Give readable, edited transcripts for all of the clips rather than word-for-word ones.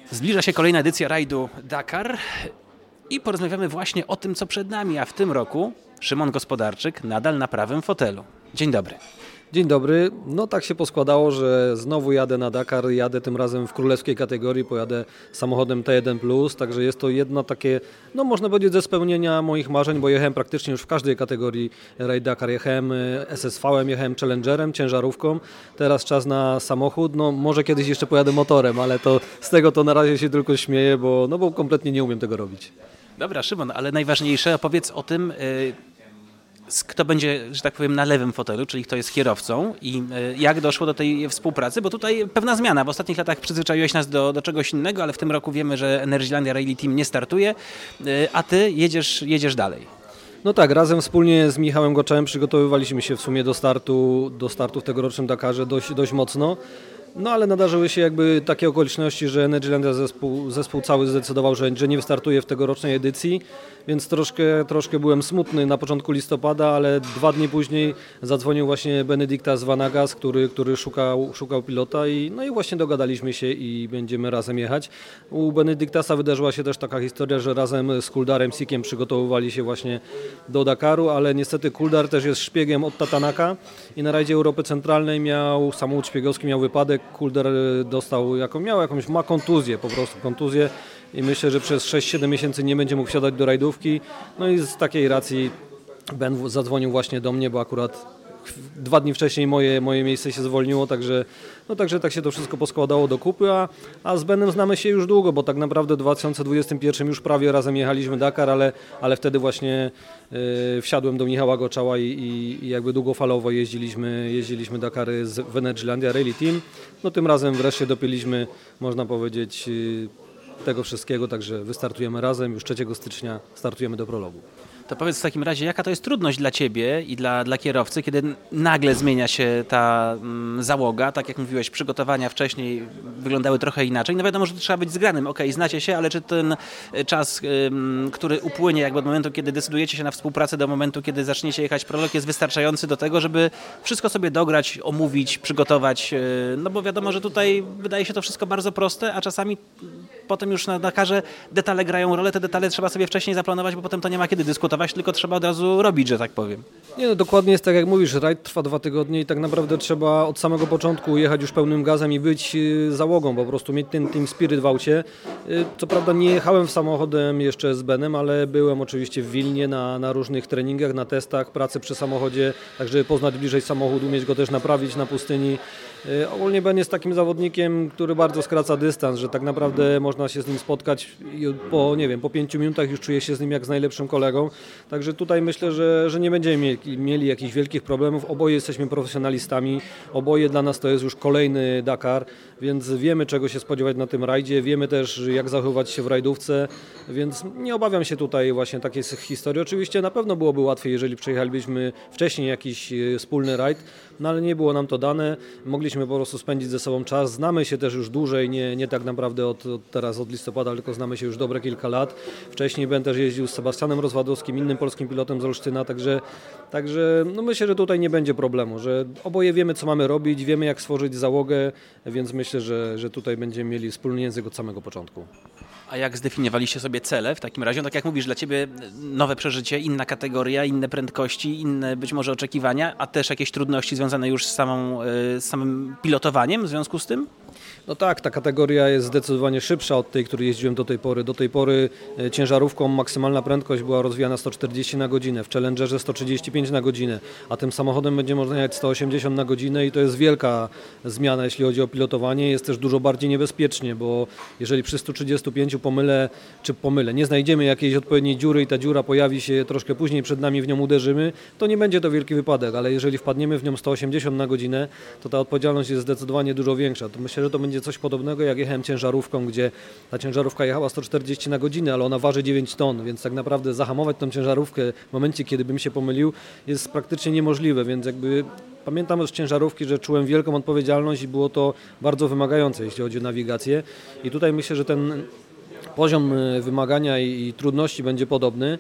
Zbliża się kolejna edycja rajdu Dakar i porozmawiamy właśnie o tym, co przed nami, a w tym roku Szymon Gospodarczyk nadal na prawym fotelu. Dzień dobry. Dzień dobry. No tak się poskładało, że znowu jadę na Dakar, jadę tym razem w królewskiej kategorii, pojadę samochodem T1+, także jest to jedno takie, no można powiedzieć, ze spełnienia moich marzeń, bo jechałem praktycznie już w każdej kategorii Raid Dakar, jechałem SSV-em, jechałem Challengerem, ciężarówką, teraz czas na samochód, no może kiedyś jeszcze pojadę motorem, ale to z tego to na razie się tylko śmieję, bo kompletnie nie umiem tego robić. Dobra, Szymon, ale najważniejsze, opowiedz o tym, kto będzie, że tak powiem, na lewym fotelu, czyli kto jest kierowcą i jak doszło do tej współpracy, bo tutaj pewna zmiana. W ostatnich latach przyzwyczaiłeś nas do czegoś innego, ale w tym roku wiemy, że Energylandia Rally Team nie startuje, a ty jedziesz dalej. No tak, razem wspólnie z Michałem Goczałem przygotowywaliśmy się w sumie do startu w tegorocznym Dakarze dość mocno. No ale nadarzyły się jakby takie okoliczności, że Energylandia zespół cały zdecydował, że nie wystartuje w tegorocznej edycji, więc troszkę byłem smutny na początku listopada, ale 2 dni później zadzwonił właśnie Benediktas Vanagas, który szukał pilota i właśnie dogadaliśmy się i będziemy razem jechać. U Benediktasa wydarzyła się też taka historia, że razem z Kuldarem Sikiem przygotowywali się właśnie do Dakaru, ale niestety Kuldar też jest szpiegiem od Tatanaka i na rajdzie Europy Centralnej samochód szpiegowski miał wypadek. Kuldar ma kontuzję, po prostu kontuzję i myślę, że przez 6-7 miesięcy nie będzie mógł wsiadać do rajdówki. No i z takiej racji Ben zadzwonił właśnie do mnie, bo akurat 2 dni wcześniej moje miejsce się zwolniło, także tak się to wszystko poskładało do kupy, a z Benem znamy się już długo, bo tak naprawdę w 2021 już prawie razem jechaliśmy Dakar, ale wtedy właśnie wsiadłem do Michała Goczała i jakby długofalowo jeździliśmy Dakary w Energylandia Rally Team. No tym razem wreszcie dopięliśmy, można powiedzieć, tego wszystkiego, także wystartujemy razem, już 3 stycznia startujemy do prologu. To powiedz w takim razie, jaka to jest trudność dla Ciebie i dla kierowcy, kiedy nagle zmienia się ta załoga, tak jak mówiłeś, przygotowania wcześniej wyglądały trochę inaczej. No wiadomo, że to trzeba być zgranym, okej, znacie się, ale czy ten czas, który upłynie jakby od momentu, kiedy decydujecie się na współpracę do momentu, kiedy zaczniecie jechać prolog, jest wystarczający do tego, żeby wszystko sobie dograć, omówić, przygotować, no bo wiadomo, że tutaj wydaje się to wszystko bardzo proste, a czasami potem już na Dakarze detale grają rolę, te detale trzeba sobie wcześniej zaplanować, bo potem to nie ma kiedy dyskutować, tylko trzeba od razu robić, że tak powiem. Nie, no dokładnie jest tak jak mówisz, rajd trwa 2 tygodnie i tak naprawdę trzeba od samego początku jechać już pełnym gazem i być załogą, po prostu mieć ten team spirit w aucie. Co prawda nie jechałem samochodem jeszcze z Benem, ale byłem oczywiście w Wilnie na różnych treningach, na testach, pracy przy samochodzie, tak żeby poznać bliżej samochód, umieć go też naprawić na pustyni. Ogólnie Ben jest takim zawodnikiem, który bardzo skraca dystans, że tak naprawdę można się z nim spotkać i po 5 minutach już czuje się z nim jak z najlepszym kolegą. Także tutaj myślę, że nie będziemy mieli jakichś wielkich problemów. Oboje jesteśmy profesjonalistami, oboje dla nas to jest już kolejny Dakar, więc wiemy, czego się spodziewać na tym rajdzie, wiemy też, jak zachowywać się w rajdówce, więc nie obawiam się tutaj właśnie takiej historii. Oczywiście na pewno byłoby łatwiej, jeżeli przejechalibyśmy wcześniej jakiś wspólny rajd, no ale nie było nam to dane, mogliśmy po prostu spędzić ze sobą czas, znamy się też już dłużej, nie tak naprawdę od listopada, tylko znamy się już dobre kilka lat. Wcześniej Ben też jeździł z Sebastianem Rozwadowskim, innym polskim pilotem z Olsztyna, także no myślę, że tutaj nie będzie problemu, że oboje wiemy, co mamy robić, wiemy, jak stworzyć załogę, więc myślę, że tutaj będziemy mieli wspólny język od samego początku. A jak zdefiniowaliście sobie cele w takim razie? Tak jak mówisz, dla Ciebie nowe przeżycie, inna kategoria, inne prędkości, inne być może oczekiwania, a też jakieś trudności związane już z samym pilotowaniem w związku z tym? No tak, ta kategoria jest zdecydowanie szybsza od tej, której jeździłem do tej pory. Do tej pory ciężarówką maksymalna prędkość była rozwijana 140 na godzinę, w Challengerze 135 na godzinę, a tym samochodem będzie można jechać 180 na godzinę i to jest wielka zmiana, jeśli chodzi o pilotowanie. Jest też dużo bardziej niebezpiecznie, bo jeżeli przy 135 pomylę, nie znajdziemy jakiejś odpowiedniej dziury i ta dziura pojawi się troszkę później, przed nami w nią uderzymy, to nie będzie to wielki wypadek, ale jeżeli wpadniemy w nią 180 na godzinę, to ta odpowiedzialność jest zdecydowanie dużo większa. To myślę, że to będzie coś podobnego, jak jechałem ciężarówką, gdzie ta ciężarówka jechała 140 na godzinę, ale ona waży 9 ton, więc tak naprawdę zahamować tą ciężarówkę w momencie, kiedy bym się pomylił, jest praktycznie niemożliwe, więc jakby pamiętam z ciężarówki, że czułem wielką odpowiedzialność i było to bardzo wymagające, jeśli chodzi o nawigację i tutaj myślę, że ten poziom wymagania i trudności będzie podobny.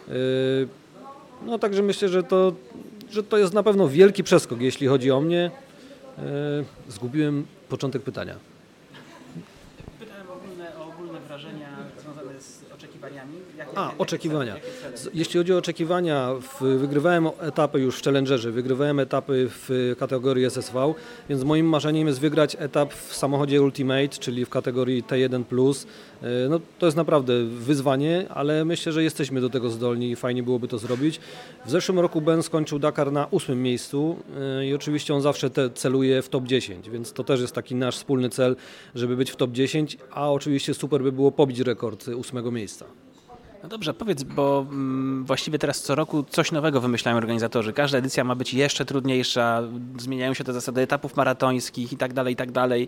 No także myślę, że to jest na pewno wielki przeskok, jeśli chodzi o mnie. Zgubiłem początek pytania. chwilę o ogólne wrażenia związane z oczekiwaniami. Oczekiwania. Jeśli chodzi o oczekiwania, wygrywałem etapy już w Challengerze, wygrywałem etapy w kategorii SSV, więc moim marzeniem jest wygrać etap w samochodzie Ultimate, czyli w kategorii T1+. No, to jest naprawdę wyzwanie, ale myślę, że jesteśmy do tego zdolni i fajnie byłoby to zrobić. W zeszłym roku Ben skończył Dakar na 8. miejscu i oczywiście on zawsze celuje w top 10, więc to też jest taki nasz wspólny cel, żeby być w top 10, a oczywiście super by było pobić rekord 8. miejsca. No dobrze, powiedz, bo właściwie teraz co roku coś nowego wymyślają organizatorzy. Każda edycja ma być jeszcze trudniejsza, zmieniają się te zasady etapów maratońskich i tak dalej, i tak dalej.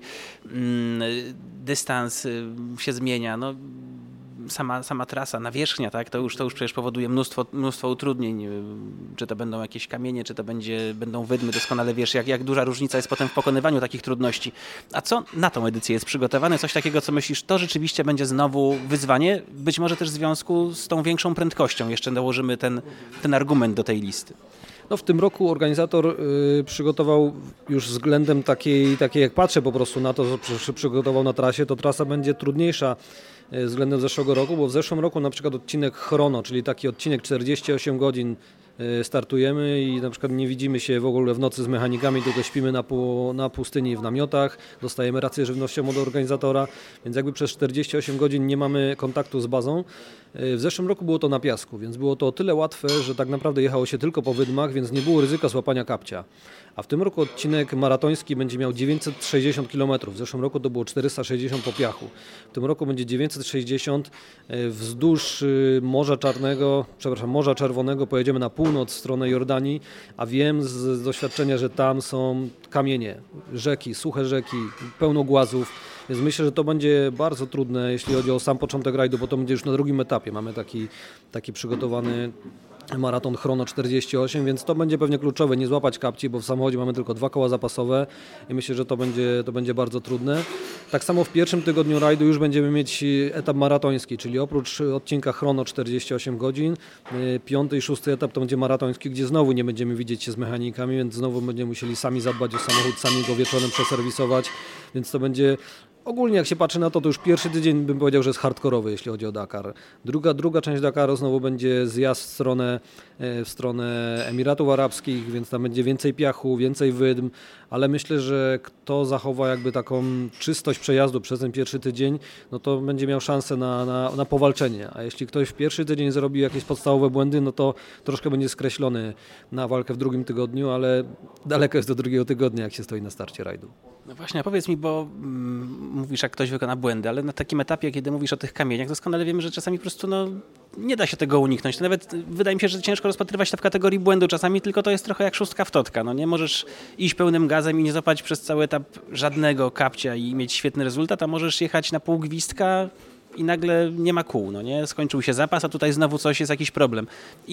Dystans się zmienia. No, sama trasa, nawierzchnia, tak, to już przecież powoduje mnóstwo utrudnień. Czy to będą jakieś kamienie, czy to będą wydmy, doskonale wiesz, jak duża różnica jest potem w pokonywaniu takich trudności. A co na tą edycję jest przygotowane? Coś takiego, co myślisz, to rzeczywiście będzie znowu wyzwanie? Być może też w związku z tą większą prędkością jeszcze dołożymy ten argument do tej listy. No w tym roku organizator przygotował już względem takiej jak patrzę po prostu na to, co przygotował na trasie, to trasa będzie trudniejsza względem zeszłego roku, bo w zeszłym roku na przykład odcinek chrono, czyli taki odcinek 48 godzin startujemy i na przykład nie widzimy się w ogóle w nocy z mechanikami, tylko śpimy na pustyni w namiotach, dostajemy rację żywnościową od organizatora, więc jakby przez 48 godzin nie mamy kontaktu z bazą. W zeszłym roku było to na piasku, więc było to o tyle łatwe, że tak naprawdę jechało się tylko po wydmach, więc nie było ryzyka złapania kapcia. A w tym roku odcinek maratoński będzie miał 960 km. W zeszłym roku to było 460 po piachu. W tym roku będzie 960 wzdłuż Morza Czerwonego pojedziemy na północ w stronę Jordanii, a wiem z doświadczenia, że tam są kamienie, rzeki, suche rzeki, pełno głazów. Więc myślę, że to będzie bardzo trudne, jeśli chodzi o sam początek rajdu, bo to będzie już na drugim etapie. Mamy taki przygotowany maraton chrono 48, więc to będzie pewnie kluczowe, nie złapać kapci, bo w samochodzie mamy tylko 2 koła zapasowe i myślę, że to będzie bardzo trudne. Tak samo w pierwszym tygodniu rajdu już będziemy mieć etap maratoński, czyli oprócz odcinka chrono 48 godzin, 5. i 6. etap to będzie maratoński, gdzie znowu nie będziemy widzieć się z mechanikami, więc znowu będziemy musieli sami zadbać o samochód, sami go wieczorem przeserwisować, więc to będzie... Ogólnie jak się patrzy na to już pierwszy tydzień bym powiedział, że jest hardkorowy, jeśli chodzi o Dakar. Druga część Dakaru znowu będzie zjazd w stronę Emiratów Arabskich, więc tam będzie więcej piachu, więcej wydm, ale myślę, że kto zachowa jakby taką czystość przejazdu przez ten pierwszy tydzień, no to będzie miał szansę na powalczenie, a jeśli ktoś w pierwszy tydzień zrobi jakieś podstawowe błędy, no to troszkę będzie skreślony na walkę w drugim tygodniu, ale daleko jest do drugiego tygodnia, jak się stoi na starcie rajdu. No właśnie, powiedz mi, bo mówisz, jak ktoś wykona błędy, ale na takim etapie, kiedy mówisz o tych kamieniach, doskonale wiemy, że czasami po prostu nie da się tego uniknąć. To nawet wydaje mi się, że ciężko rozpatrywać to w kategorii błędu czasami, tylko to jest trochę jak szóstka w totka. No nie możesz iść pełnym gazem i nie złapać przez cały etap żadnego kapcia i mieć świetny rezultat, a możesz jechać na pół gwizdka i nagle nie ma kół, no nie? Skończył się zapas, a tutaj znowu jest jakiś problem.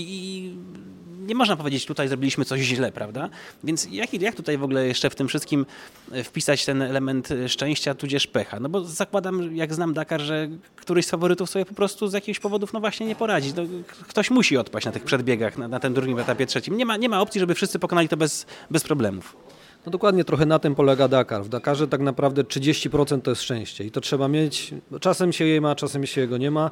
I nie można powiedzieć, tutaj zrobiliśmy coś źle, prawda? Więc jak tutaj w ogóle jeszcze w tym wszystkim wpisać ten element szczęścia, tudzież pecha? No bo zakładam, jak znam Dakar, że któryś z faworytów sobie po prostu z jakichś powodów no właśnie nie poradzi. No, ktoś musi odpaść na tych przedbiegach, na tym drugim etapie trzecim. Nie ma opcji, żeby wszyscy pokonali to bez problemów. No dokładnie, trochę na tym polega Dakar. W Dakarze tak naprawdę 30% to jest szczęście i to trzeba mieć. Czasem się je ma, czasem się jego nie ma.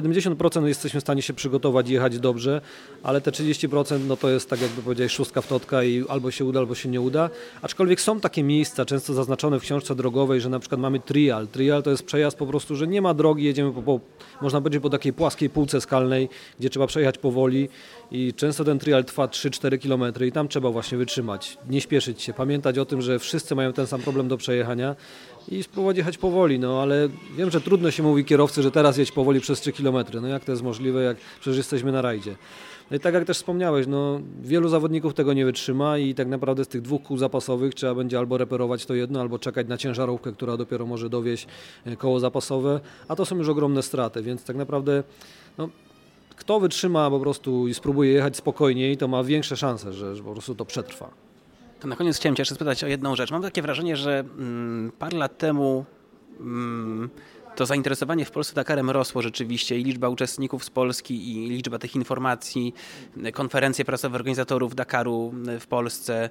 70% jesteśmy w stanie się przygotować i jechać dobrze, ale te 30% no to jest tak jakby powiedziałeś szóstka w totka i albo się uda, albo się nie uda. Aczkolwiek są takie miejsca, często zaznaczone w książce drogowej, że na przykład mamy trial. Trial to jest przejazd po prostu, że nie ma drogi, jedziemy można powiedzieć po takiej płaskiej półce skalnej, gdzie trzeba przejechać powoli i często ten trial trwa 3-4 km i tam trzeba właśnie wytrzymać, nie śpieszyć się, pamiętać o tym, że wszyscy mają ten sam problem do przejechania i spróbować jechać powoli, no ale wiem, że trudno się mówi kierowcy, że teraz jedź powoli przez 3 km, no jak to jest możliwe, jak przecież jesteśmy na rajdzie. No i tak jak też wspomniałeś, no wielu zawodników tego nie wytrzyma i tak naprawdę z tych 2 kół zapasowych trzeba będzie albo reperować to jedno, albo czekać na ciężarówkę, która dopiero może dowieźć koło zapasowe, a to są już ogromne straty, więc tak naprawdę no, kto wytrzyma po prostu i spróbuje jechać spokojniej, to ma większe szanse, że po prostu to przetrwa. To na koniec chciałem Cię jeszcze spytać o jedną rzecz. Mam takie wrażenie, że parę lat temu to zainteresowanie w Polsce Dakarem rosło rzeczywiście i liczba uczestników z Polski i liczba tych informacji, konferencje prasowe organizatorów Dakaru w Polsce.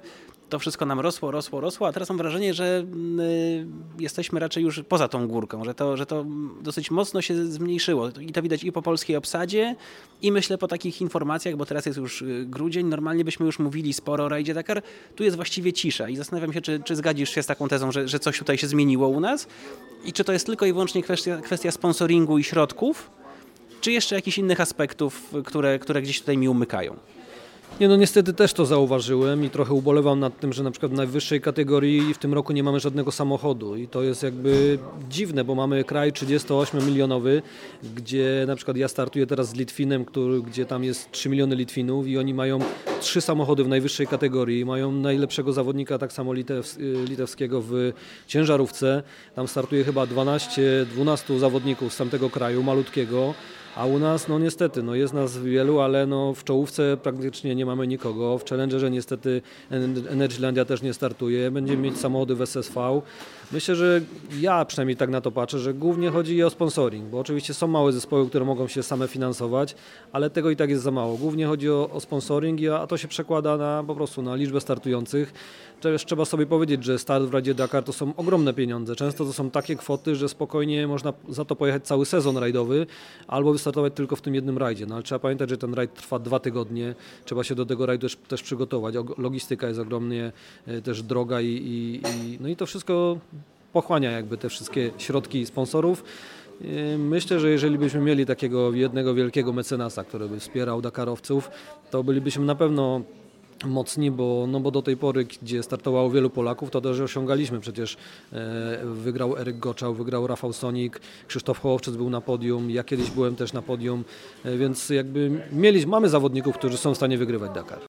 to wszystko nam rosło, a teraz mam wrażenie, że jesteśmy raczej już poza tą górką, że to dosyć mocno się zmniejszyło i to widać i po polskiej obsadzie i myślę po takich informacjach, bo teraz jest już grudzień, normalnie byśmy już mówili sporo o rajdzie Dakar, tu jest właściwie cisza i zastanawiam się, czy zgadzisz się z taką tezą, że coś tutaj się zmieniło u nas i czy to jest tylko i wyłącznie kwestia sponsoringu i środków, czy jeszcze jakichś innych aspektów, które gdzieś tutaj mi umykają. Nie, no niestety też to zauważyłem i trochę ubolewam nad tym, że na przykład w najwyższej kategorii w tym roku nie mamy żadnego samochodu i to jest jakby dziwne, bo mamy kraj 38-milionowy, gdzie na przykład ja startuję teraz z Litwinem, gdzie tam jest 3 miliony Litwinów i oni mają 3 samochody w najwyższej kategorii, mają najlepszego zawodnika tak samo litewskiego w ciężarówce, tam startuje chyba 12 zawodników z tamtego kraju, malutkiego. A u nas, no niestety, no jest nas wielu, ale no w czołówce praktycznie nie mamy nikogo. W Challengerze niestety Energylandia też nie startuje. Będziemy mieć samochody w SSV. Myślę, że ja przynajmniej tak na to patrzę, że głównie chodzi o sponsoring, bo oczywiście są małe zespoły, które mogą się same finansować, ale tego i tak jest za mało. Głównie chodzi o sponsoring, a to się przekłada po prostu na liczbę startujących. Też trzeba sobie powiedzieć, że start w Rajdzie Dakar to są ogromne pieniądze. Często to są takie kwoty, że spokojnie można za to pojechać cały sezon rajdowy albo wystartować tylko w tym jednym rajdzie. No ale trzeba pamiętać, że ten rajd trwa 2 tygodnie. Trzeba się do tego rajdu też przygotować. Logistyka jest ogromnie też droga no i to wszystko pochłania jakby te wszystkie środki sponsorów. Myślę, że jeżeli byśmy mieli takiego jednego wielkiego mecenasa, który by wspierał Dakarowców, to bylibyśmy na pewno mocni, bo do tej pory, gdzie startowało wielu Polaków, to też osiągaliśmy. Przecież wygrał Eryk Goczał, wygrał Rafał Sonik, Krzysztof Hołowczyc był na podium, ja kiedyś byłem też na podium, więc jakby mamy zawodników, którzy są w stanie wygrywać Dakar.